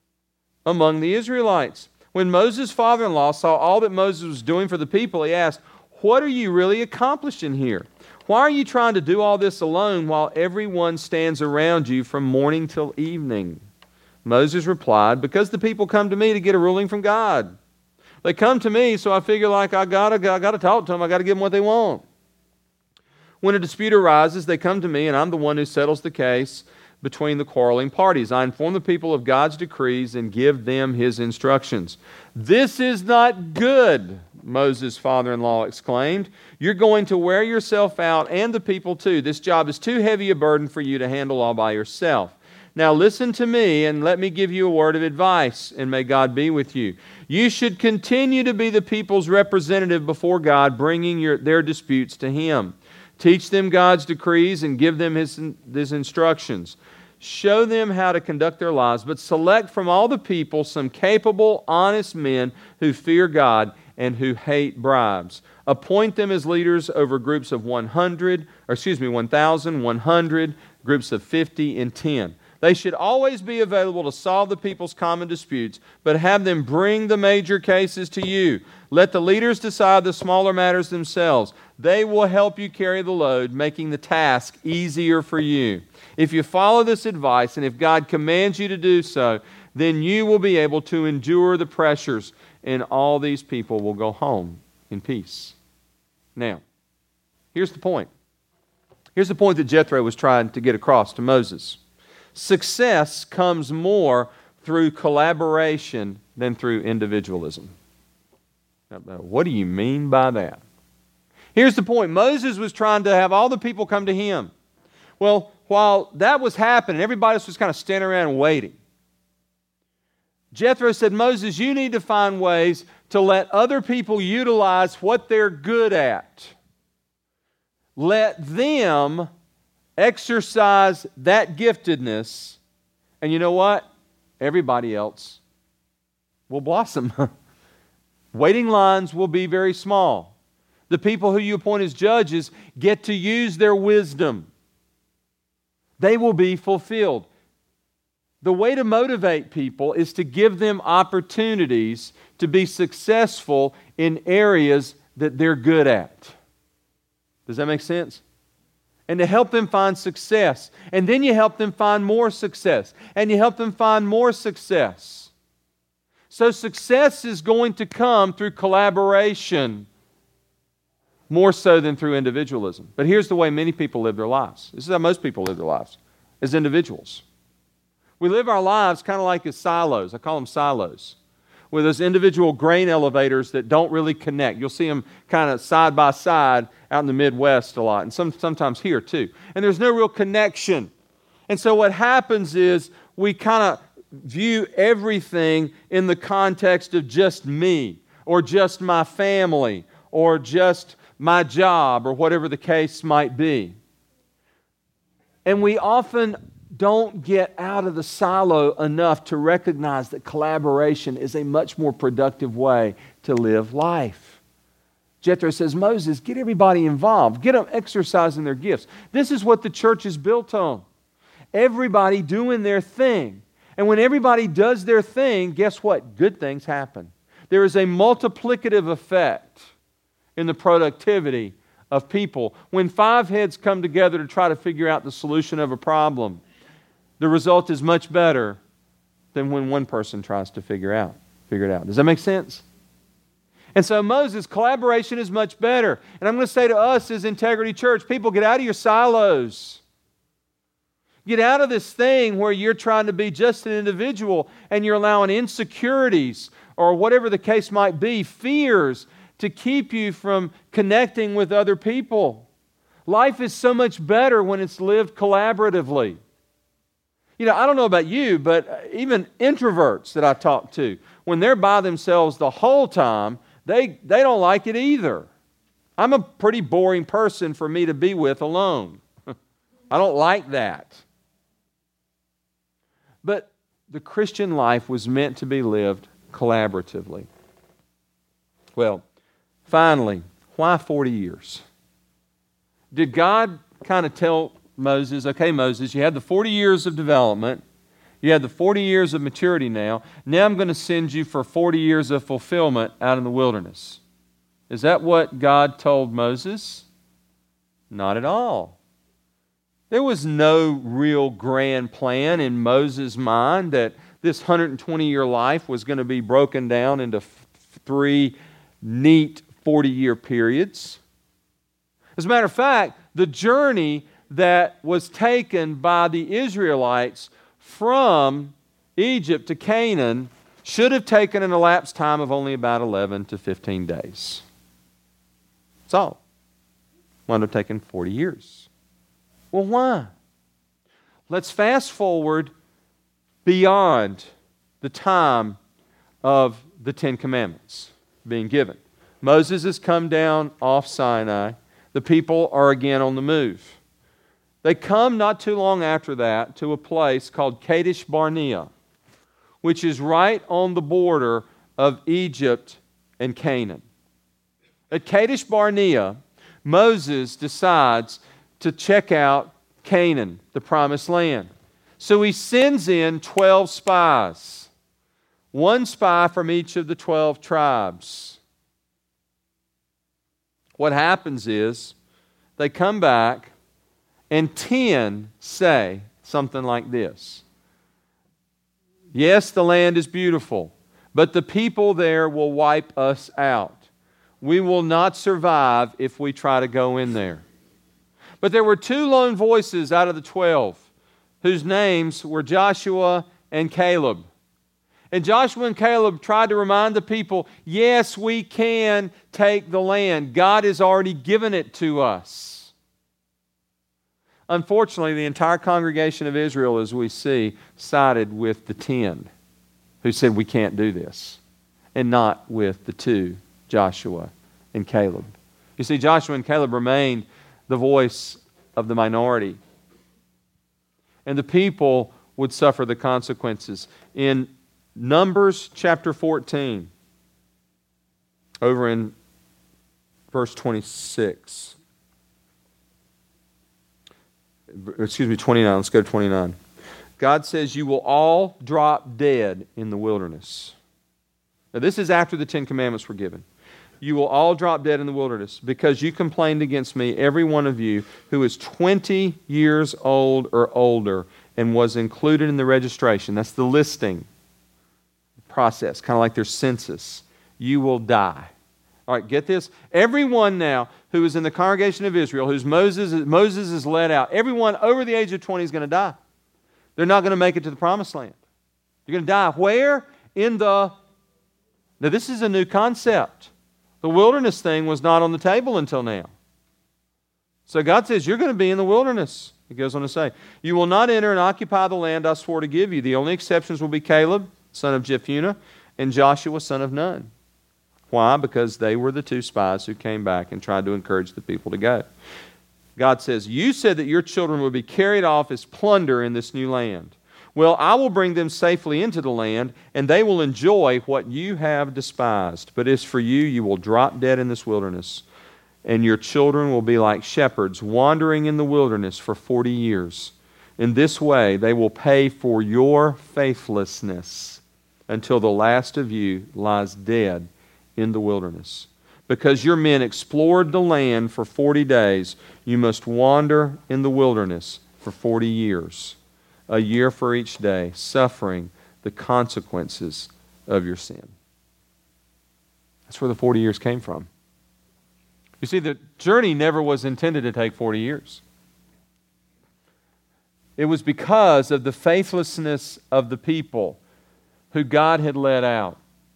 among the Israelites. When Moses' father-in-law saw all that Moses was doing for the people, he asked, what are you really accomplishing here? Why are you trying to do all this alone while everyone stands around you from morning till evening? Moses replied, because the people come to me to get a ruling from God. They come to me, so I figure like I gotta, I gotta talk to them. I gotta give them what they want. When a dispute arises, they come to me, and I'm the one who settles the case between the quarreling parties. I inform the people of God's decrees and give them His instructions. This is not good, Moses' father-in-law exclaimed. You're going to wear yourself out and the people too. This job is too heavy a burden for you to handle all by yourself. Now listen to me and let me give you a word of advice, and may God be with you. You should continue to be the people's representative before God, bringing your, their disputes to Him. Teach them God's decrees and give them His, His instructions. Show them how to conduct their lives, but select from all the people some capable, honest men who fear God and who hate bribes. Appoint them as leaders over groups of one hundred, or excuse me, one thousand, one hundred, groups of fifty, and ten. They should always be available to solve the people's common disputes, but have them bring the major cases to you. Let the leaders decide the smaller matters themselves. They will help you carry the load, making the task easier for you. If you follow this advice, and if God commands you to do so, then you will be able to endure the pressures, and all these people will go home in peace. Now, here's the point. Here's the point that Jethro was trying to get across to Moses. Success comes more through collaboration than through individualism. Now, what do you mean by that? Here's the point. Moses was trying to have all the people come to him. Well, while that was happening, everybody else was kind of standing around and waiting. Jethro said, Moses, you need to find ways to let other people utilize what they're good at. Let them exercise that giftedness, and you know what? Everybody else will blossom. Waiting lines will be very small. The people who you appoint as judges get to use their wisdom. They will be fulfilled. The way to motivate people is to give them opportunities to be successful in areas that they're good at. Does that make sense? And to help them find success. And then you help them find more success. And you help them find more success. So success is going to come through collaboration more so than through individualism. But here's the way many people live their lives. This is how most people live their lives, as individuals. We live our lives kind of like as silos. I call them silos. With those individual grain elevators that don't really connect. You'll see them kind of side by side out in the Midwest a lot, and some, sometimes here too. And there's no real connection. And so what happens is we kind of view everything in the context of just me, or just my family, or just my job, or whatever the case might be. And we often don't get out of the silo enough to recognize that collaboration is a much more productive way to live life. Jethro says, Moses, get everybody involved. Get them exercising their gifts. This is what the church is built on. Everybody doing their thing. And when everybody does their thing, guess what? Good things happen. There is a multiplicative effect in the productivity of people. When five heads come together to try to figure out the solution of a problem, the result is much better than when one person tries to figure out, figure it out. Does that make sense? And so Moses, collaboration is much better. And I'm going to say to us as Integrity Church, people, get out of your silos. Get out of this thing where you're trying to be just an individual and you're allowing insecurities or whatever the case might be, fears, to keep you from connecting with other people. Life is so much better when it's lived collaboratively. You know, I don't know about you, but even introverts that I talk to, when they're by themselves the whole time, they, they don't like it either. I'm a pretty boring person for me to be with alone. I don't like that. But the Christian life was meant to be lived collaboratively. Well, finally, why forty years? Did God kind of tell Moses, okay, Moses, you had the forty years of development, you had the forty years of maturity now, now I'm going to send you for forty years of fulfillment out in the wilderness. Is that what God told Moses? Not at all. There was no real grand plan in Moses' mind that this one hundred twenty-year life was going to be broken down into f- three neat forty-year periods. As a matter of fact, the journey that was taken by the Israelites from Egypt to Canaan should have taken an elapsed time of only about eleven to fifteen days. That's all. Wound up taking forty years. Well, why? Let's fast forward beyond the time of the Ten Commandments being given. Moses has come down off Sinai. The people are again on the move. They come not too long after that to a place called Kadesh Barnea, which is right on the border of Egypt and Canaan. At Kadesh Barnea, Moses decides to check out Canaan, the promised land. So he sends in twelve spies, one spy from each of the twelve tribes. What happens is they come back and ten say something like this: yes, the land is beautiful, but the people there will wipe us out. We will not survive if we try to go in there. But there were two lone voices out of the twelve whose names were Joshua and Caleb. And Joshua and Caleb tried to remind the people, yes, we can take the land. God has already given it to us. Unfortunately, the entire congregation of Israel, as we see, sided with the ten who said we can't do this, and not with the two, Joshua and Caleb. You see, Joshua and Caleb remained the voice of the minority. And the people would suffer the consequences. In Numbers chapter fourteen, over in verse twenty-six, excuse me, twenty-nine, let's go to twenty-nine. God says, you will all drop dead in the wilderness. Now this is after the Ten Commandments were given. You will all drop dead in the wilderness because you complained against me, every one of you who is twenty years old or older and was included in the registration. That's the listing process, kind of like their census. You will die. All right, get this. Everyone now who is in the congregation of Israel, whose Moses, Moses is led out, everyone over the age of twenty is going to die. They're not going to make it to the promised land. You're going to die where? In the... Now this is a new concept. The wilderness thing was not on the table until now. So God says, you're going to be in the wilderness. He goes on to say, you will not enter and occupy the land I swore to give you. The only exceptions will be Caleb, son of Jephunneh, and Joshua, son of Nun. Why? Because they were the two spies who came back and tried to encourage the people to go. God says, you said that your children would be carried off as plunder in this new land. Well, I will bring them safely into the land, and they will enjoy what you have despised. But as for you, you will drop dead in this wilderness, and your children will be like shepherds wandering in the wilderness for forty years. In this way, they will pay for your faithlessness until the last of you lies dead in the wilderness. because your men explored the land for forty days, you must wander in the wilderness for forty years, a year for each day, suffering the consequences of your sin. That's where the forty years came from. You see, the journey never was intended to take forty years. It was because of the faithlessness of the people who God had led out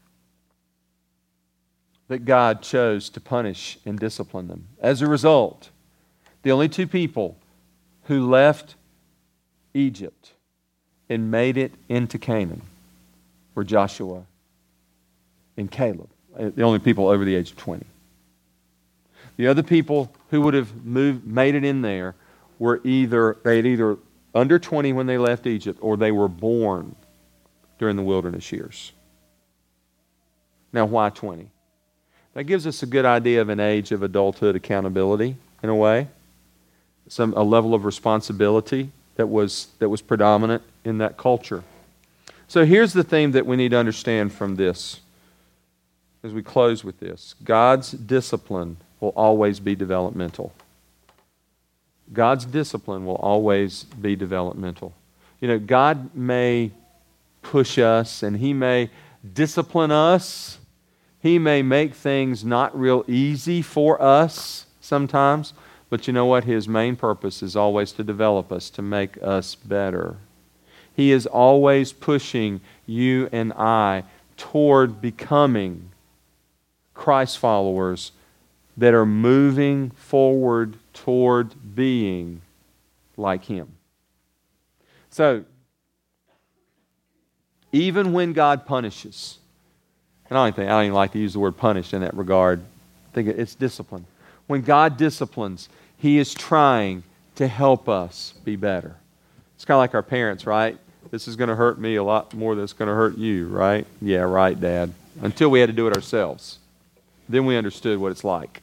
that God chose to punish and discipline them. As a result, the only two people who left Egypt and made it into Canaan were Joshua and Caleb, the only people over the age of twenty. The other people who would have moved, made it in there were either, they had either under twenty when they left Egypt, or they were born during the wilderness years. Now, why twenty? That gives us a good idea of an age of adulthood accountability, in a way. Some, a level of responsibility that was, that was predominant in that culture. So here's the theme that we need to understand from this as we close with this. God's discipline will always be developmental. God's discipline will always be developmental. You know, God may push us and He may discipline us. He may make things not real easy for us sometimes, but you know what? His main purpose is always to develop us, to make us better. He is always pushing you and I toward becoming Christ followers that are moving forward toward being like Him. So, even when God punishes, and I don't, think, I don't even like to use the word punish in that regard. I think it's discipline. When God disciplines, He is trying to help us be better. It's kind of like our parents, right? This is going to hurt me a lot more than it's going to hurt you, right? Yeah, right, Dad. Until we had to do it ourselves. Then we understood what it's like.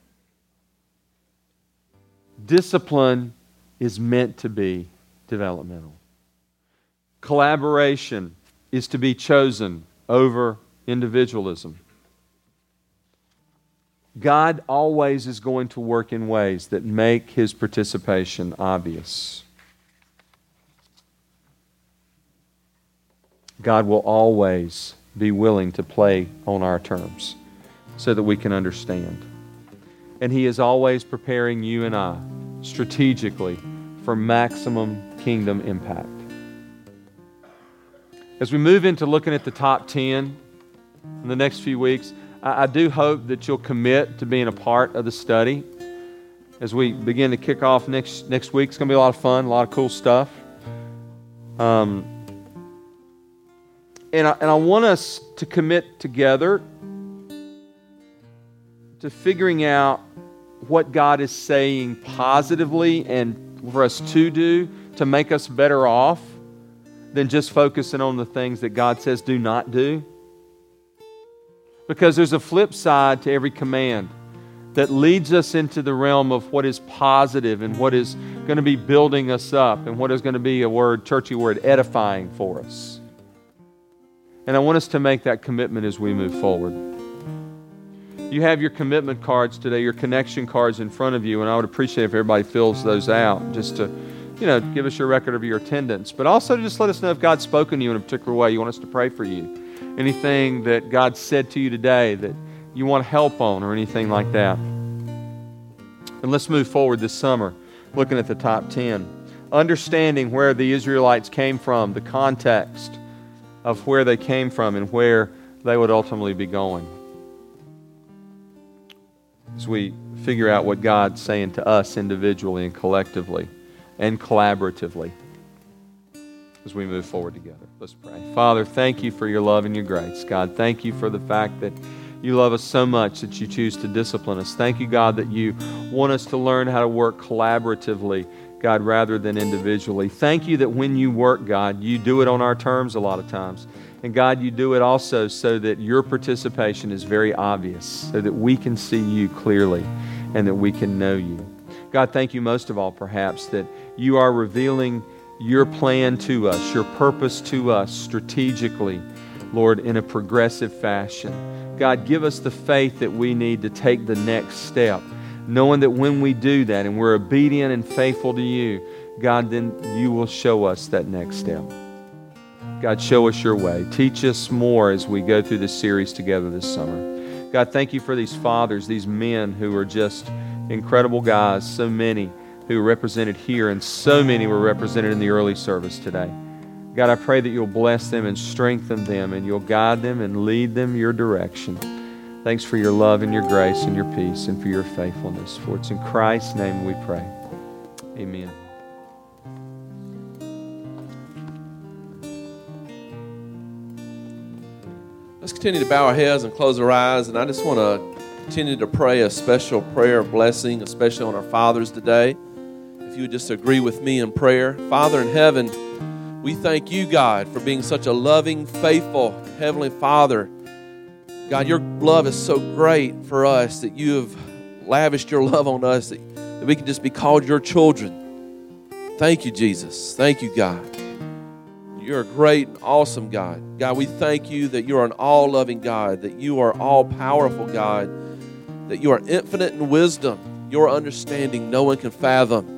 Discipline is meant to be developmental. Collaboration is to be chosen over individualism. God always is going to work in ways that make His participation obvious. God will always be willing to play on our terms so that we can understand. And He is always preparing you and I strategically for maximum kingdom impact. As we move into looking at the top ten in the next few weeks, I, I do hope that you'll commit to being a part of the study. As we begin to kick off next, next week, it's going to be a lot of fun, a lot of cool stuff. Um, and, I, and I want us to commit together to figuring out what God is saying positively and for us to do to make us better off than just focusing on the things that God says do not do. Because there's a flip side to every command that leads us into the realm of what is positive and what is going to be building us up and what is going to be a word, churchy word, edifying for us. And I want us to make that commitment as we move forward. You have your commitment cards today, your connection cards in front of you, and I would appreciate if everybody fills those out just to, you know, give us your record of your attendance. But also just let us know if God's spoken to you in a particular way. You want us to pray for you. Anything that God said to you today that you want help on or anything like that. And let's move forward this summer, looking at the top ten. Understanding where the Israelites came from, the context of where they came from and where they would ultimately be going. As we figure out what God's saying to us individually and collectively and collaboratively as we move forward together. Let's pray. Father, thank you for your love and your grace. God, thank you for the fact that you love us so much that you choose to discipline us. Thank you, God, that you want us to learn how to work collaboratively, God, rather than individually. Thank you that when you work, God, you do it on our terms a lot of times. And God, you do it also so that your participation is very obvious, so that we can see you clearly and that we can know you. God, thank you most of all, perhaps, that you are revealing your plan to us, your purpose to us strategically Lord, in a progressive fashion. God, give us the faith that we need to take the next step, knowing that when we do that and we're obedient and faithful to you, God, then you will show us that next step. God, show us your way. Teach us more as we go through this series together this summer. God, thank you for these fathers, these men who are just incredible guys, so many who are represented here and so many were represented in the early service today. God, I pray that you'll bless them and strengthen them and you'll guide them and lead them your direction. Thanks for your love and your grace and your peace and for your faithfulness. For it's in Christ's name we pray. Amen. Let's continue to bow our heads and close our eyes. And I just want to continue to pray a special prayer of blessing, especially on our fathers today. If you would just agree with me in prayer. Father in heaven, we thank you, God, for being such a loving, faithful Heavenly Father. God, your love is so great for us that you have lavished your love on us that, that we can just be called your children. Thank you, Jesus. Thank you, God. You're a great and awesome God. God, we thank you that you are an all-loving God, that you are all-powerful God, that you are infinite in wisdom. Your understanding no one can fathom.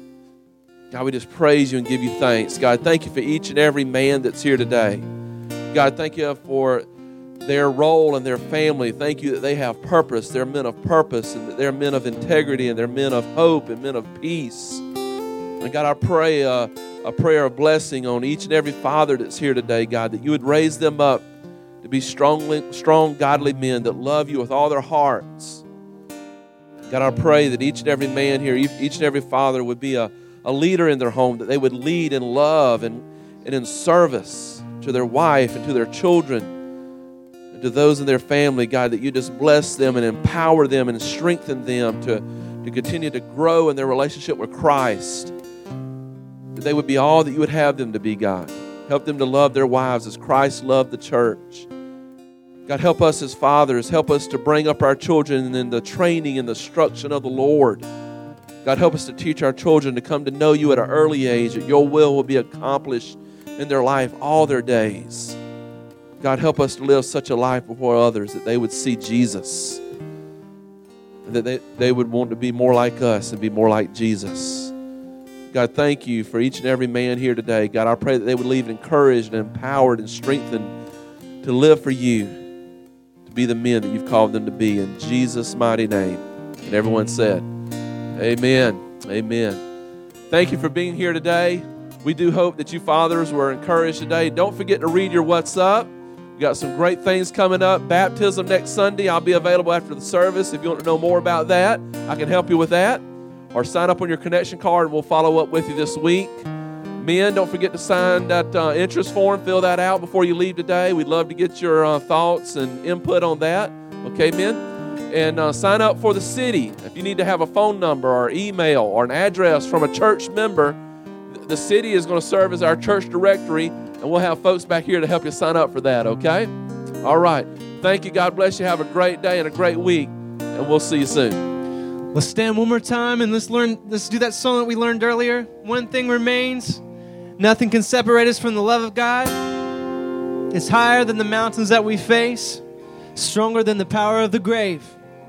God, we just praise you and give you thanks. God, thank you for each and every man that's here today. God, thank you for their role and their family. Thank you that they have purpose. They're men of purpose and that they're men of integrity and they're men of hope and men of peace. And God, I pray uh, a prayer of blessing on each and every father that's here today, God, that you would raise them up to be strong, strong, godly men that love you with all their hearts. God, I pray that each and every man here, each and every father would be a a leader in their home, that they would lead in love and, and in service to their wife and to their children and to those in their family, God, that you just bless them and empower them and strengthen them to, to continue to grow in their relationship with Christ, that they would be all that you would have them to be, God. Help them to love their wives as Christ loved the church. God, help us as fathers. Help us to bring up our children in the training and the instruction of the Lord. God, help us to teach our children to come to know you at an early age, that your will will be accomplished in their life all their days. God, help us to live such a life before others that they would see Jesus, and that they, they would want to be more like us and be more like Jesus. God, thank you for each and every man here today. God, I pray that they would leave encouraged and empowered and strengthened to live for you, to be the men that you've called them to be. In Jesus' mighty name. And everyone said, amen. Amen. Thank you for being here today. We do hope that you fathers were encouraged today. Don't forget to read your What's Up. We got some great things coming up. Baptism next Sunday. I'll be available after the service. If you want to know more about that, I can help you with that. Or sign up on your connection card and we'll follow up with you this week. Men, don't forget to sign that uh, interest form. Fill that out before you leave today. We'd love to get your uh, thoughts and input on that. Okay, men? And uh, sign up for the city. If you need to have a phone number or email or an address from a church member, the city is going to serve as our church directory, and we'll have folks back here to help you sign up for that, okay? All right. Thank you. God bless you. Have a great day and a great week, and we'll see you soon. Let's stand one more time and let's learn. Let's do that song that we learned earlier. One thing remains. Nothing can separate us from the love of God. It's higher than the mountains that we face, stronger than the power of the grave.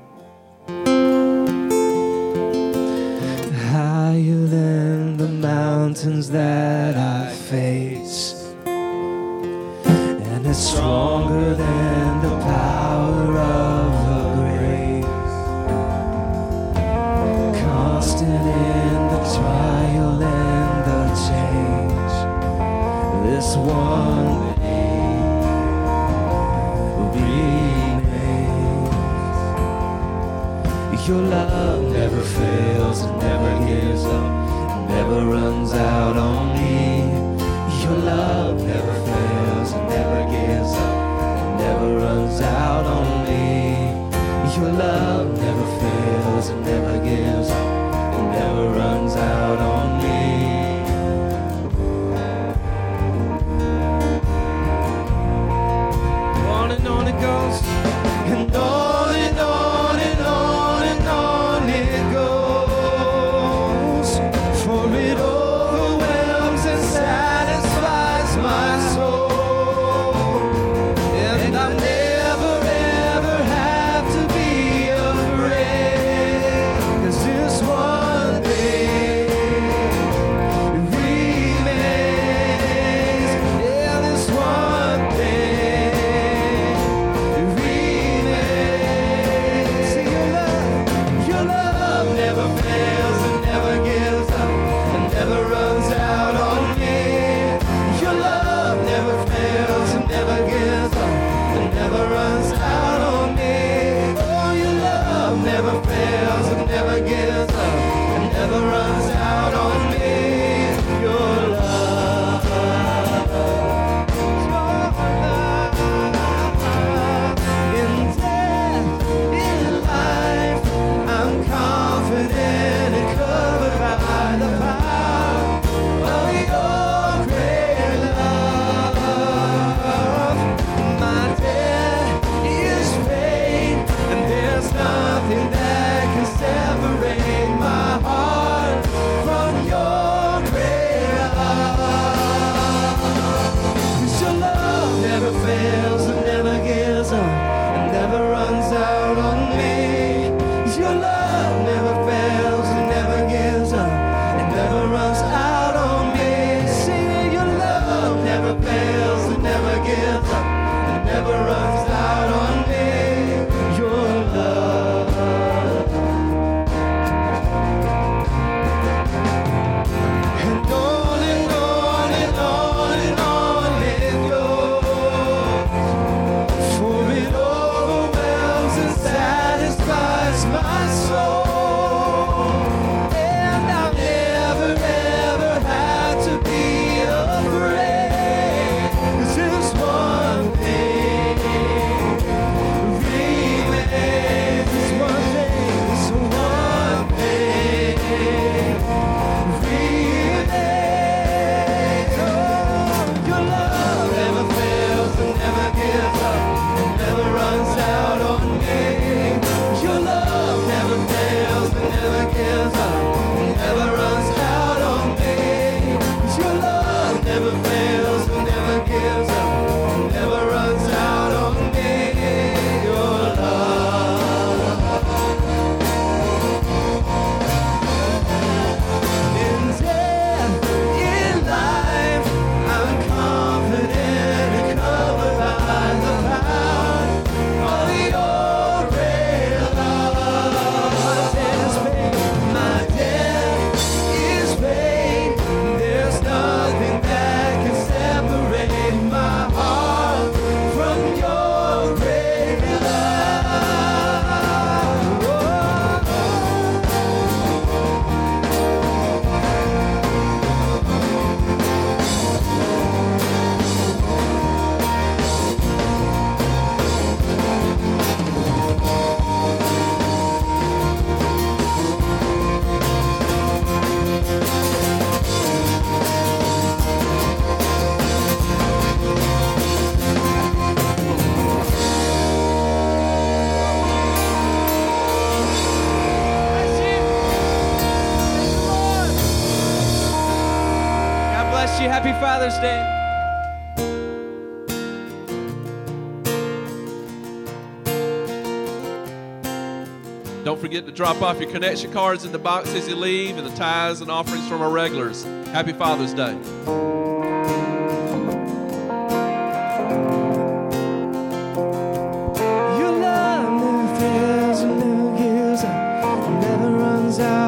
Higher than the mountains that I face, and it's stronger than the power of the grave. Constant in the trial and the change, this one your love never fails and never gives up, never runs out on me. Your love never fails and never gives up, never runs out on me. Your love never fails and never gives up, and never runs out on me. On and on it goes, and on and on and on. never fails and never gives up and never runs out on me. Your love never fails and never gives up and never runs out on me. Oh, your love never fails and never gives up and never runs out on me. Your love, your love. In death, in life, I'm confident and covered by the power of your great love. My debt is paid, and there's nothing that can separate my heart from your great love. 'Cause your love never fails and never gives up and never runs out on me. Your love never fails and never gives up and never runs out on me. See, your love never fails and never gives up and never runs out on me. Your love. And on and on and on and on it goes, for it overwhelms and satisfies my soul. And I'll never ever have to be afraid, 'cause there's one thing remains. There's one thing, there's one thing remains. Oh, your love never fails and never gives up and never runs out on me. Your love never fails and never gives up and never runs out on me. Your love never fails and never gives up and never runs out on me. Your love. In death, in life, I'm confident and covered by the power of your great love. My debt is paid, my debt is paid. There's nothing that can separate my heart from your great love. Oh. God bless you. Happy Father's Day. Don't forget to drop off your connection cards in the box as you leave, and the tithes and offerings from our regulars. Happy Father's Day. Your love never fails and never gives up and never runs out